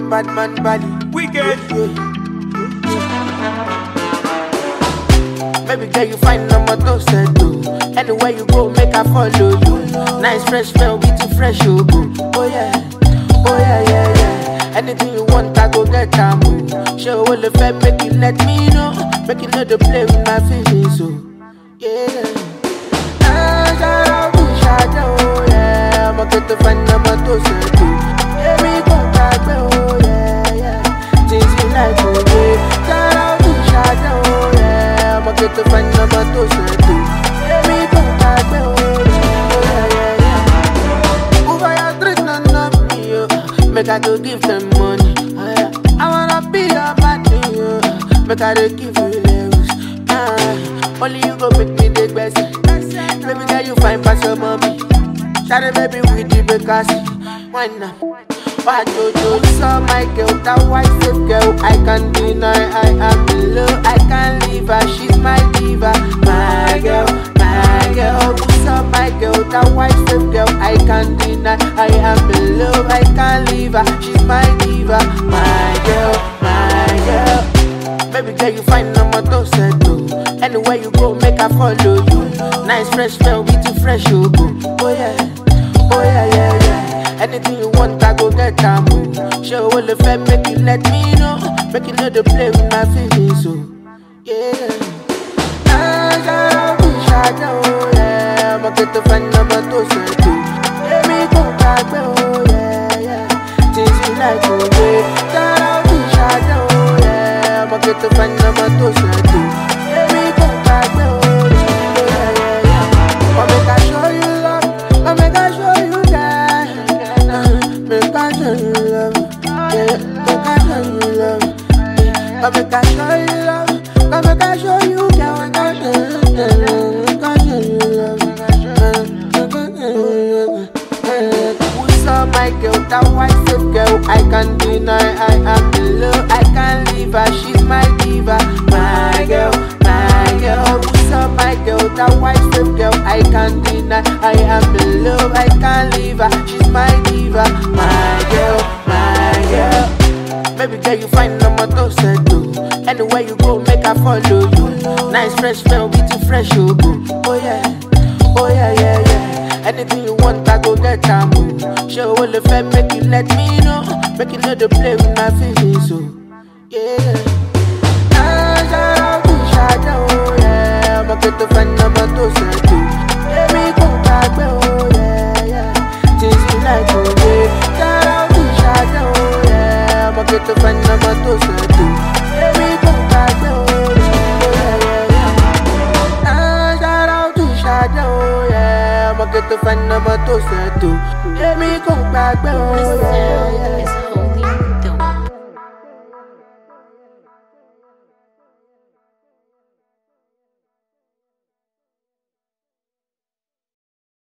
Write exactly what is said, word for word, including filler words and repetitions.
bad man body. Wicked. Baby girl, you find number two set too. Anywhere you go, make I follow you. Nice fresh smell, be too fresh, you go. Oh yeah, oh yeah, yeah, yeah. Anything you want, I go get a move. Show all the fame, make you let me know. Make you know the play with my feelings, so yeah. Ah, shadow, yeah. I'ma get to find number two set too. Baby, come back, oh yeah, yeah. Things you like, oh yeah. Shadow, yeah. I'ma get to find number two set too. Baby, come back, oh yeah, yeah, yeah. Over your street, none of me, oh. Make I go give them money, oh, yeah. I wanna be your body, oh. Make I go give you levels, ah. Only you go make me the best. Baby girl, you find pass your mommy. Shawty baby with the because why not? Why do you saw my girl, that white safe girl? I can't deny I am in love. I can't leave her, she's my diva. My girl, my girl. You saw my girl, that white safe girl. I can't deny I am in love. I can't leave her, she's my diva. My girl, my girl. Baby girl, you find number two set too. Anywhere you go, make I follow you. Nice fresh smell, be too fresh, you go. Oh yeah, oh yeah, yeah, yeah. Anything you want, I go get a move. Show all the fame, make you let me know. Make you know the play with my feelings, so yeah. Ah, shadow, yeah. I'ma get to find number two set too. Baby, come back, oh yeah, yeah. Things you like, oh yeah. Shadow, yeah. I'ma get to find number two set too. Baby, come back, oh yeah, yeah, yeah. I'ma make I show you love. I'ma make I show you that. Make I show you love, yeah. Make I show you love, yeah. Come make I show you love, come make I show you, girl. Make I show you love, make I show you love, make I show you love. Who saw my girl, that white safe girl? I can't deny I am in love. I can't leave her, she's my diva. My girl, my girl. Who saw my girl, that white safe girl? I can't deny I am in love. I can't leave her, she's my diva. My girl, my girl. Baby girl, you find number two set too. Anywhere you go, make I follow you. Nice fresh smell, be too fresh, you go. Oh yeah, oh yeah, yeah, yeah. Anything you want, I go get a move. Show all the fame, make you let me know. Make you know the play with my feelings, so yeah. Ah, shadow, yeah. I'ma get to find number two set too. Baby, come back, oh yeah, yeah. Things you like, oh yeah. Shadow, yeah. I'ma get to find number two set too. Baby, come back, oh yeah, yeah, yeah. Ah, shadow, shadow, yeah. I'ma get to find number two set too. Baby, come back, oh yeah, yeah.